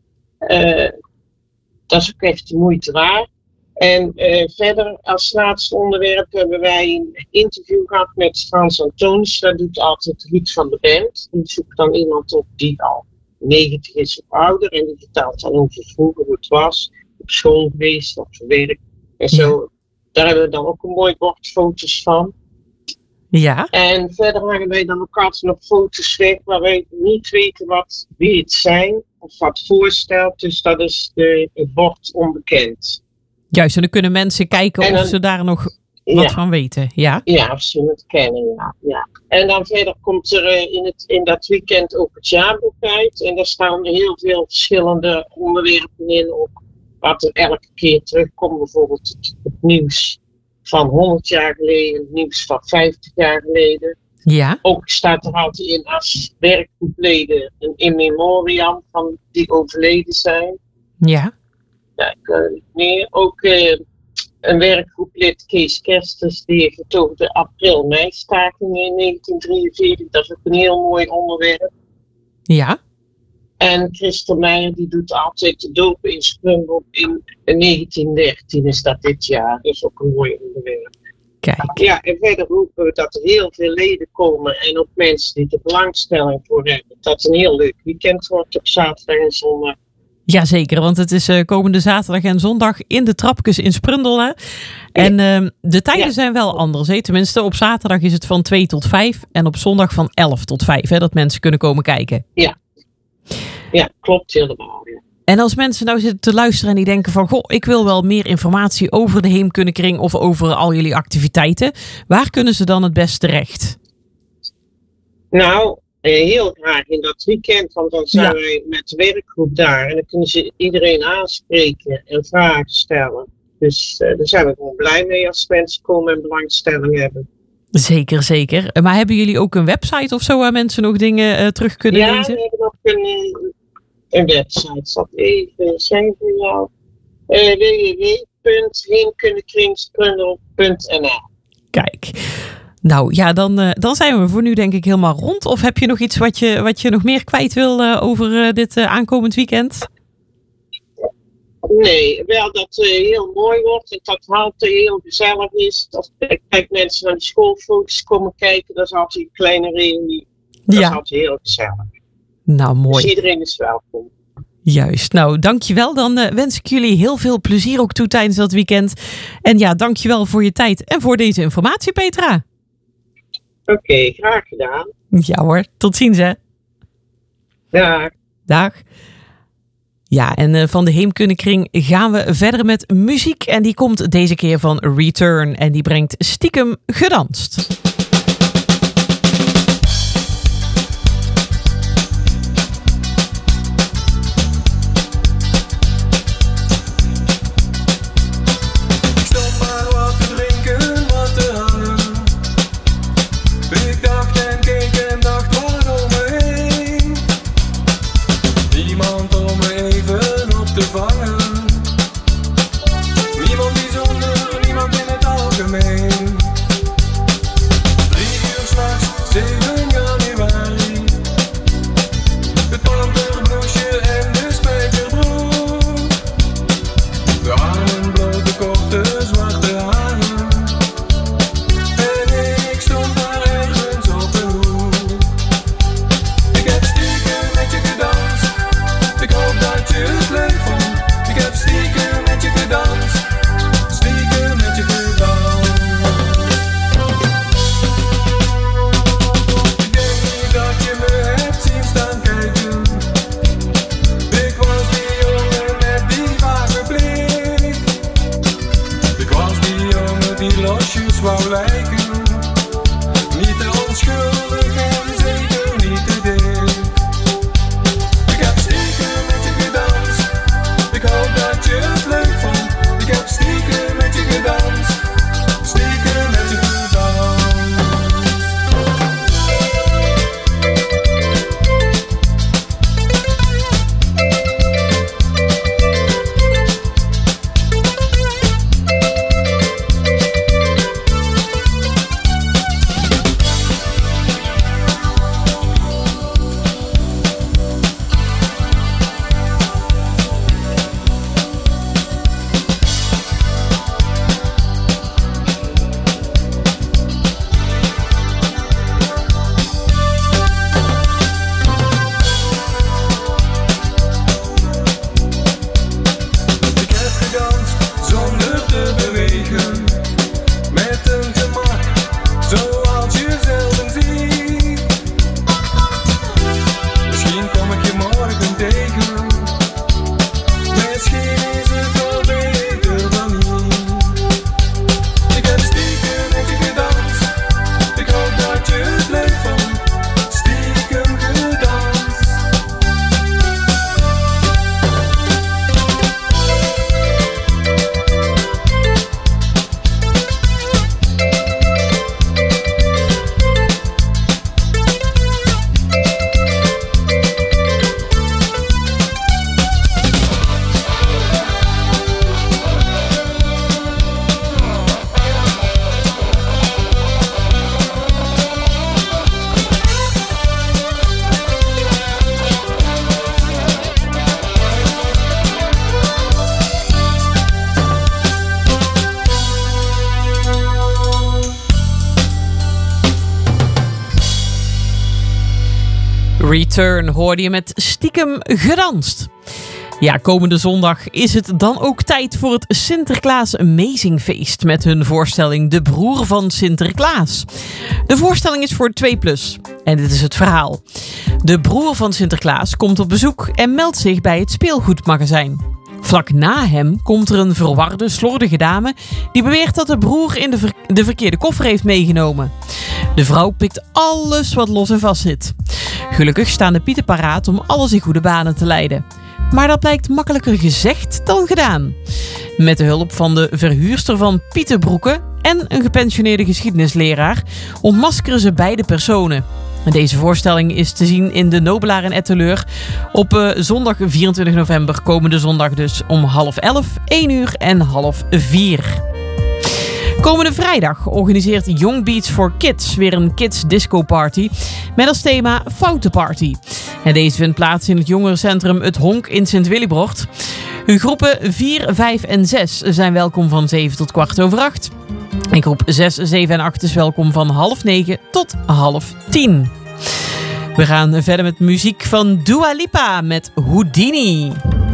Dat is ook echt de moeite waard. En verder als laatste onderwerp hebben wij een interview gehad met Frans Antonius. Dat doet altijd Ruud van de Bent. Die zoekt dan iemand op die al 90 is of ouder. En die vertelt dan over vroeger hoe het was. Op school geweest, op zijn werk. En zo. Daar hebben we dan ook een mooi bord foto's van. Ja. En verder hangen wij dan ook altijd nog foto's weg waar wij niet weten wie het zijn of wat voorstelt. Dus dat is het bord onbekend. Juist, en dan kunnen mensen kijken En of dan- ze daar nog wat van weten. Ja. Ja, of ze het kennen, ja. En dan verder komt er in dat weekend ook het jaarboek uit. En daar staan er heel veel verschillende onderwerpen in. Ook wat er elke keer terugkomt. Bijvoorbeeld het nieuws van 100 jaar geleden. Het nieuws van 50 jaar geleden. Ja. Ook staat er altijd in als werkgroepleden een in memoriam van die overleden zijn. Ja. Ja, ik weet niet meer. Ook een werkgroeplid, Kees Kerstens, die heeft het over de april-mei-staking in 1943. Dat is ook een heel mooi onderwerp. Ja. En Christel Meijer die doet altijd de doop in Sprundel in 1913 is dat dit jaar. Dat is ook een mooi onderwerp. Kijk. Ja, en verder hopen we dat er heel veel leden komen en ook mensen die er belangstelling voor hebben. Dat een heel leuk weekend wordt op zaterdag en zondag. Jazeker, want het is komende zaterdag en zondag in de Trapkes in Sprundel. Hè? En de tijden zijn wel anders. Hè? Tenminste, op zaterdag is het van 2 tot 5 en op zondag van 11 tot 5. Hè? Dat mensen kunnen komen kijken. Ja, klopt helemaal. Ja. En als mensen nou zitten te luisteren en die denken van... Goh, ik wil wel meer informatie over de Heemkundekring of over al jullie activiteiten. Waar kunnen ze dan het best terecht? Nou, heel graag in dat weekend, want dan zijn wij met de werkgroep daar. En dan kunnen ze iedereen aanspreken en vragen stellen. Dus daar zijn we gewoon blij mee als mensen komen en belangstelling hebben. Zeker, zeker. Maar hebben jullie ook een website of zo waar mensen nog dingen terug kunnen lezen? Ja, we hebben ook een website. Zal ik even zeggen voor jou. www.heemkundekringsprundel.nl. Kijk. Nou ja, dan zijn we voor nu denk ik helemaal rond. Of heb je nog iets wat je nog meer kwijt wil over dit aankomend weekend? Nee, wel dat het heel mooi wordt en dat het altijd heel gezellig is. Dat mensen naar de schoolfoto's komen kijken, dat is altijd een kleine reunie. Dat is altijd heel gezellig. Nou, mooi. Dus iedereen is welkom. Juist. Nou, dankjewel. Dan wens ik jullie heel veel plezier ook toe tijdens dat weekend. En ja, dankjewel voor je tijd en voor deze informatie, Petra. Oké, graag gedaan. Ja hoor, tot ziens hè. Dag. Dag. Ja, en van de Heemkundekring gaan we verder met muziek. En die komt deze keer van Return. En die brengt Stiekem gedanst. Return hoorde je met Stiekem gedanst. Ja, komende zondag is het dan ook tijd voor het Sinterklaas Amazing Feest met hun voorstelling De Broer van Sinterklaas. De voorstelling is voor 2+. En dit is het verhaal. De broer van Sinterklaas komt op bezoek en meldt zich bij het speelgoedmagazijn. Vlak na hem komt er een verwarde, slordige dame die beweert dat de broer in de verkeerde koffer heeft meegenomen. De vrouw pikt alles wat los en vast zit. Gelukkig staan de pieten paraat om alles in goede banen te leiden. Maar dat blijkt makkelijker gezegd dan gedaan. Met de hulp van de verhuurster van pietenbroeken en een gepensioneerde geschiedenisleraar ontmaskeren ze beide personen. Deze voorstelling is te zien in de Nobelaar in Etteleur op zondag 24 november, komende zondag dus om 10:30, 1 uur en 3:30. Komende vrijdag organiseert Young Beats for Kids weer een Kids Disco Party met als thema Foutenparty. En deze vindt plaats in het jongerencentrum Het Honk in Sint-Willibrord. Groepen 4, 5 en 6 zijn welkom van 7 tot 8:15. En groep 6, 7 en 8 is welkom van 8:30 tot 9:30. We gaan verder met muziek van Dua Lipa met Houdini.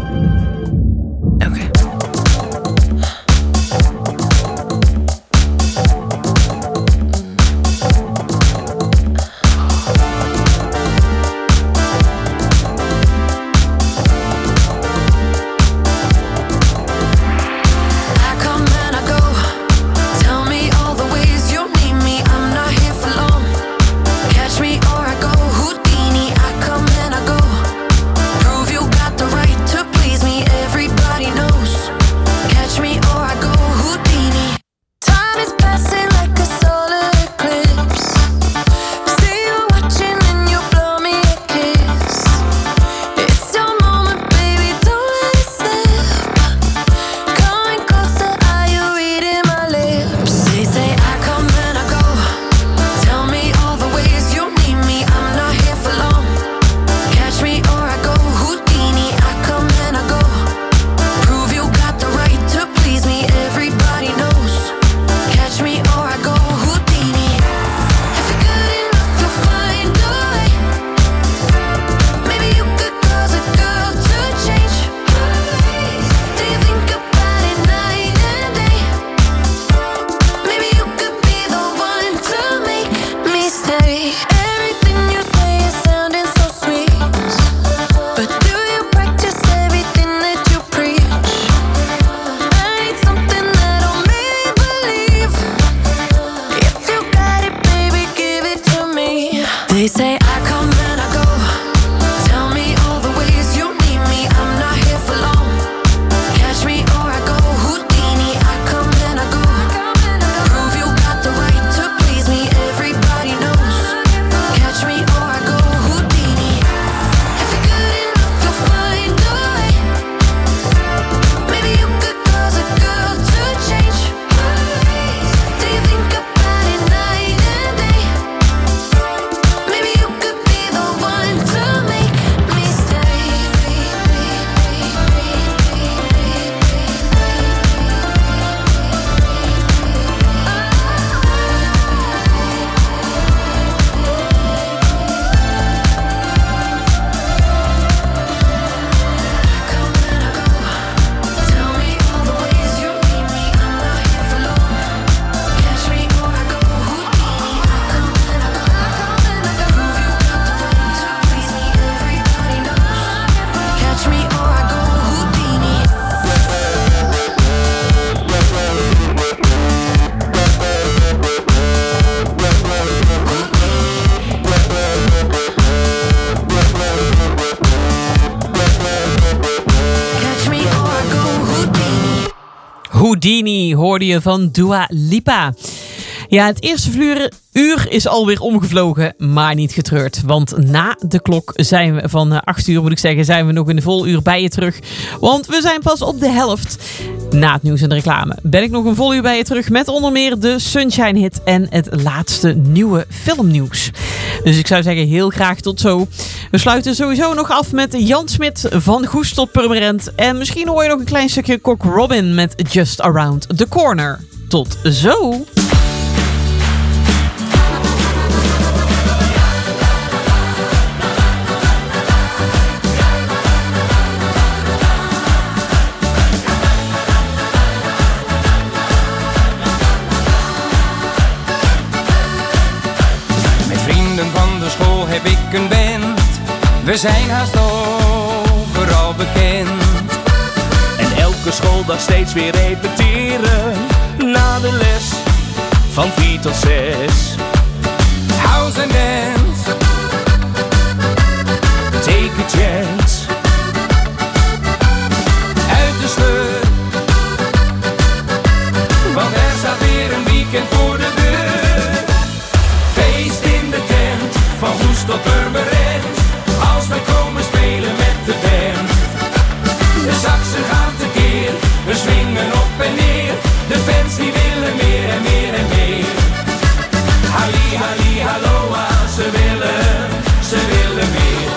Houdini hoorde je van Dua Lipa. Ja, het eerste uur is alweer omgevlogen, maar niet getreurd. Want na de klok zijn we van 8 uur, moet ik zeggen, zijn we nog in een vol uur bij je terug. Want we zijn pas op de helft. Na het nieuws en de reclame ben ik nog een vol uur bij je terug met onder meer de Sunshine Hit en het laatste nieuwe filmnieuws. Dus ik zou zeggen heel graag tot zo. We sluiten sowieso nog af met Jan Smit van Goes tot Purmerend. En misschien hoor je nog een klein stukje Cock Robin met Just Around the Corner. Tot zo! We zijn haast overal bekend. En elke schooldag steeds weer repeteren. Na de les van 4 tot 6. House and dance. Take a chance. Uit de sleur. Want er staat weer een weekend voor de deur. Feest in de tent, van Goes tot Purmerend. Als wij komen spelen met de band. De saxen gaan tekeer, we swingen op en neer. De fans die willen meer en meer en meer. Halli, halli, halloa, ze willen meer.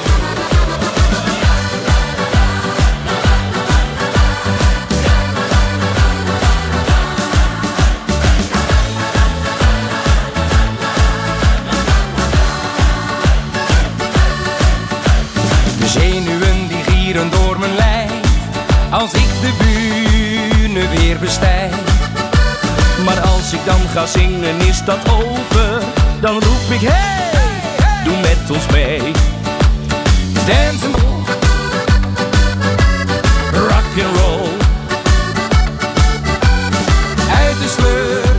De zenuwen die gieren door mijn lijf, als ik de bühne weer bestijg. Maar als ik dan ga zingen is dat over. Dan roep ik hey, doe met ons mee. Dance and rock and roll. Uit de sleur.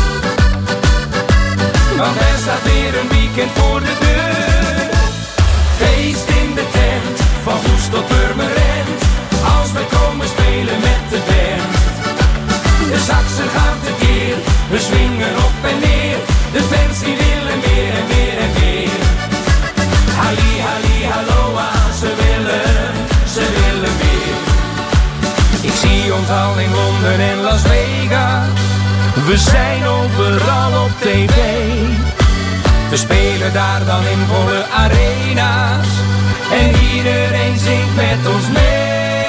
Want er staat weer een weekend voor de deur. Feest in de tent, van Goes tot Purmerend. Als wij komen spelen met de band. De saxen gaan tekeer, we swingen op en neer. De fans die willen meer en meer en meer. Halli, halli, halloa, ze willen meer. Ik zie ons al in Londen en Las Vegas. We zijn overal op tv. We spelen daar dan in volle arena's. En iedereen zingt met ons mee.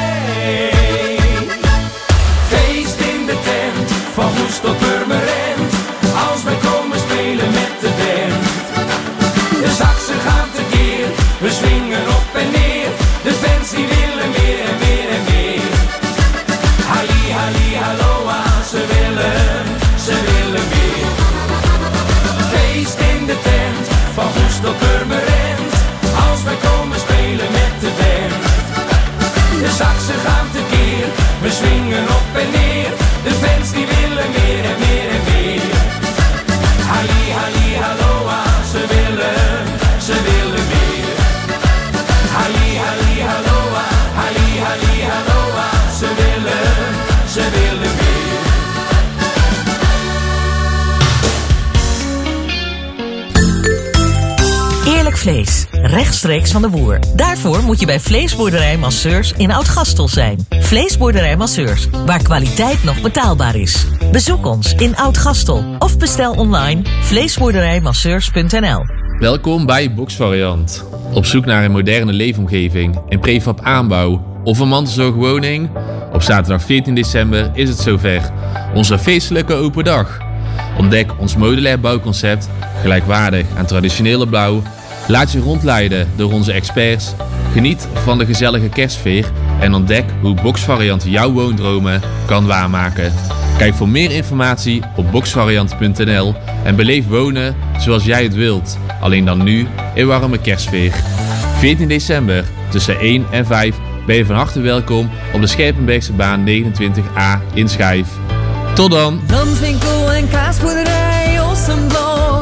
Feest in de tent, van Goes tot Purmerend. Als wij komen spelen met de band. De saxen gaan tekeer, we swingen op en neer. De fans die willen meer en meer en meer. Halli, halli, halloa, ze willen meer. Feest in de tent, van Goes tot Purmerend. Als wij komen spelen met de band. De saxen gaan tekeer, we swingen op en neer. De fans die willen meer en meer en meer. Halli, halli, halloa, ze willen meer. Halli, halli, halloa, halli, halli, halloa, ze willen meer. Eerlijk vlees, rechtstreeks van de boer. Daarvoor moet je bij Vleesboerderij Masseurs in Oud-Gastel zijn. Vleesboerderij Masseurs, waar kwaliteit nog betaalbaar is. Bezoek ons in Oud-Gastel of bestel online vleesboerderijmasseurs.nl. Welkom bij Boxvariant. Op zoek naar een moderne leefomgeving, een prefab aanbouw of een mantelzorgwoning? Op zaterdag 14 december is het zover. Onze feestelijke open dag. Ontdek ons modulair bouwconcept, gelijkwaardig aan traditionele bouw. Laat je rondleiden door onze experts. Geniet van de gezellige kerstsfeer en ontdek hoe Boxvariant jouw woondromen kan waarmaken. Kijk voor meer informatie op boxvariant.nl en beleef wonen zoals jij het wilt. Alleen dan nu in warme kerstsfeer. 14 december tussen 1 en 5 ben je van harte welkom op de Scherpenbergse baan 29A in Schijf. Tot dan! Landwinkel en kaasboerderij Ossenblok.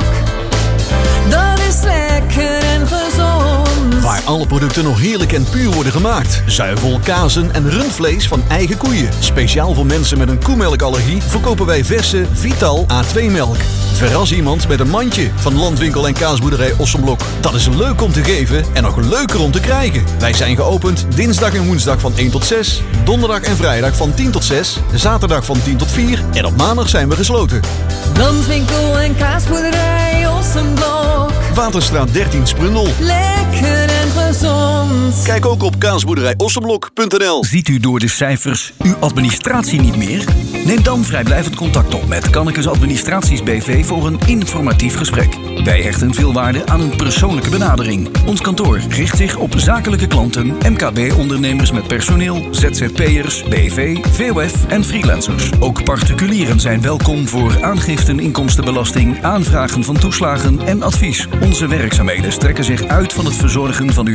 Dat is lekker en gezond. Waar alle producten nog heerlijk en puur worden gemaakt. Zuivel, kazen en rundvlees van eigen koeien. Speciaal voor mensen met een koemelkallergie verkopen wij verse Vital A2-melk. Verras iemand met een mandje van Landwinkel en kaasboerderij Ossenblok. Dat is leuk om te geven en nog leuker om te krijgen. Wij zijn geopend dinsdag en woensdag van 1 tot 6. Donderdag en vrijdag van 10 tot 6. Zaterdag van 10 tot 4. En op maandag zijn we gesloten. Landwinkel en kaasboerderij Ossenblok. Waterstraat 13 Sprundel. Lekker en gezond. Kijk ook op kaasboerderijossenblok.nl. Ziet u door de cijfers uw administratie niet meer? Neem dan vrijblijvend contact op met Kannekes Administraties BV voor een informatief gesprek. Wij hechten veel waarde aan een persoonlijke benadering. Ons kantoor richt zich op zakelijke klanten, MKB-ondernemers met personeel, ZZP'ers, BV, VOF en freelancers. Ook particulieren zijn welkom voor aangiften, inkomstenbelasting, aanvragen van toeslagen en advies. Onze werkzaamheden strekken zich uit van het verzorgen van uw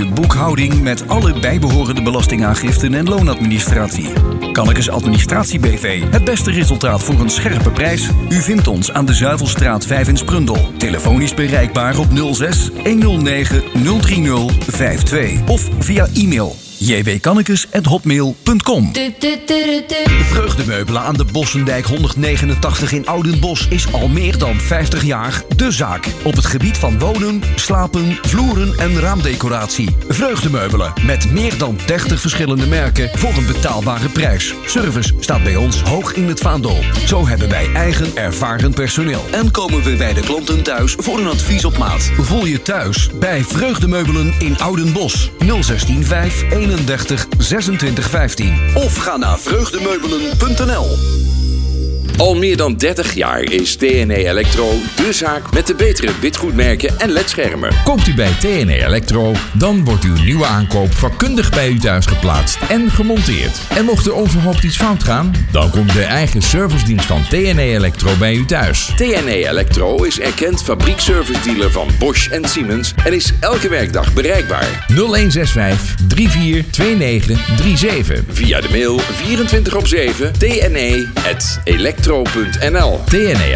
boekhouding met alle bijbehorende belastingaangiften en loonadministratie. Kannekes Administratie BV. Het beste resultaat voor een scherpe prijs? U vindt ons aan de Zuivelstraat 5 in Sprundel. Telefonisch bereikbaar op 06 109 030 52 of via e-mail jwkannekes@hotmail.com. Vreugdemeubelen aan de Bossendijk 189 in Oudenbosch is al meer dan 50 jaar de zaak. Op het gebied van wonen, slapen, vloeren en raamdecoratie. Vreugdemeubelen met meer dan 30 verschillende merken voor een betaalbare prijs. Service staat bij ons hoog in het vaandel. Zo hebben wij eigen ervaren personeel. En komen we bij de klanten thuis voor een advies op maat. Voel je thuis bij Vreugdemeubelen in Oudenbosch. 016 5 31 26 15. Of ga naar vreugdemeubelen.nl. Al meer dan 30 jaar is TNE Electro de zaak met de betere witgoedmerken en ledschermen. Koopt u bij TNE Electro, dan wordt uw nieuwe aankoop vakkundig bij u thuis geplaatst en gemonteerd. En mocht er onverhoopt iets fout gaan, dan komt de eigen servicedienst van TNE Electro bij u thuis. TNE Electro is erkend fabriekservice-dealer van Bosch en Siemens en is elke werkdag bereikbaar. 0165 342937. Via de mail 24/7 tne@electro.nl. TNE